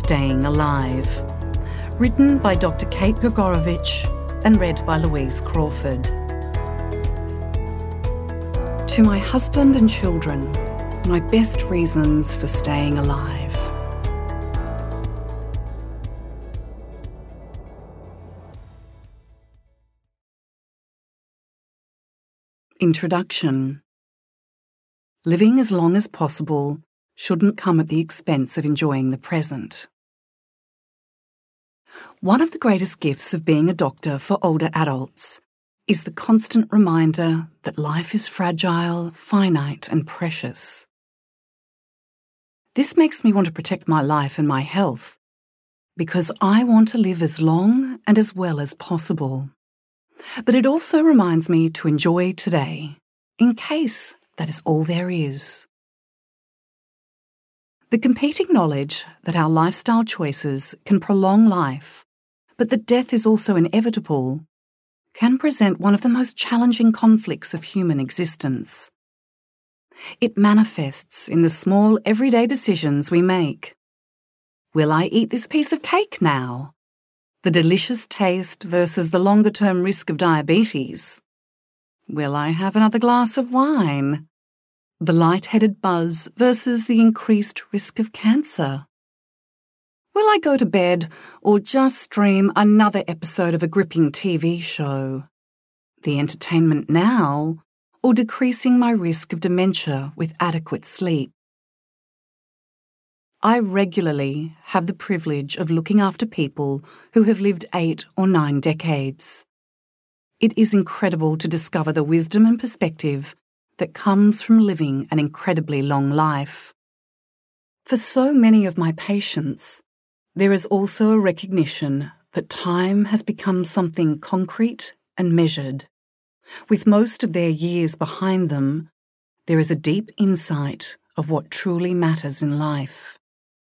Staying Alive, written by Dr. Kate Grzegorowicz and read by Louise Crawford. To my husband and children, my best reasons for staying alive. Introduction. Living as long as possible shouldn't come at the expense of enjoying the present. One of the greatest gifts of being a doctor for older adults is the constant reminder that life is fragile, finite, and precious. This makes me want to protect my life and my health because I want to live as long and as well as possible. But it also reminds me to enjoy today, in case that is all there is. The competing knowledge that our lifestyle choices can prolong life, but that death is also inevitable, can present one of the most challenging conflicts of human existence. It manifests in the small everyday decisions we make. Will I eat this piece of cake now? The delicious taste versus the longer-term risk of diabetes. Will I have another glass of wine? The light-headed buzz versus the increased risk of cancer. Will I go to bed or just stream another episode of a gripping TV show? The entertainment now or decreasing my risk of dementia with adequate sleep? I regularly have the privilege of looking after people who have lived 8 or 9 decades. It is incredible to discover the wisdom and perspective that comes from living an incredibly long life. For so many of my patients, there is also a recognition that time has become something concrete and measured. With most of their years behind them, there is a deep insight of what truly matters in life.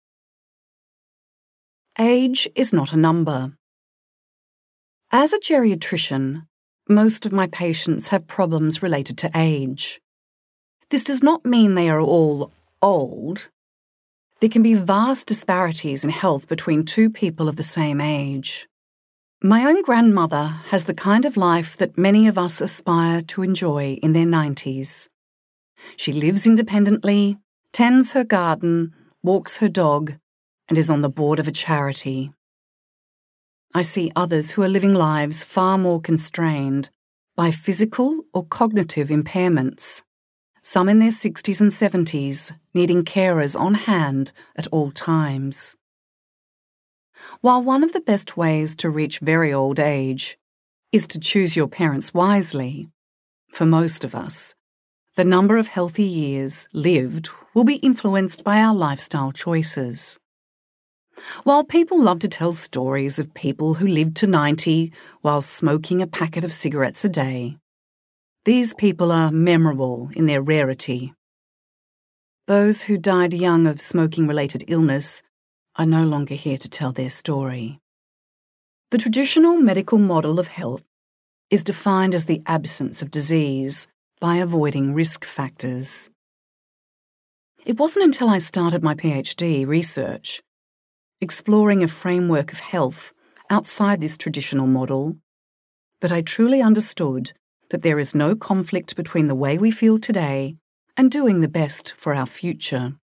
Age is not a number. As a geriatrician, most of my patients have problems related to age. This does not mean they are all old. There can be vast disparities in health between two people of the same age. My own grandmother has the kind of life that many of us aspire to enjoy in their 90s. She lives independently, tends her garden, walks her dog, and is on the board of a charity. I see others who are living lives far more constrained by physical or cognitive impairments, some in their 60s and 70s needing carers on hand at all times. While one of the best ways to reach very old age is to choose your parents wisely, for most of us, the number of healthy years lived will be influenced by our lifestyle choices. While people love to tell stories of people who lived to 90 while smoking a packet of cigarettes a day, these people are memorable in their rarity. Those who died young of smoking-related illness are no longer here to tell their story. The traditional medical model of health is defined as the absence of disease by avoiding risk factors. It wasn't until I started my PhD research, exploring a framework of health outside this traditional model, that I truly understood that there is no conflict between the way we feel today and doing the best for our future.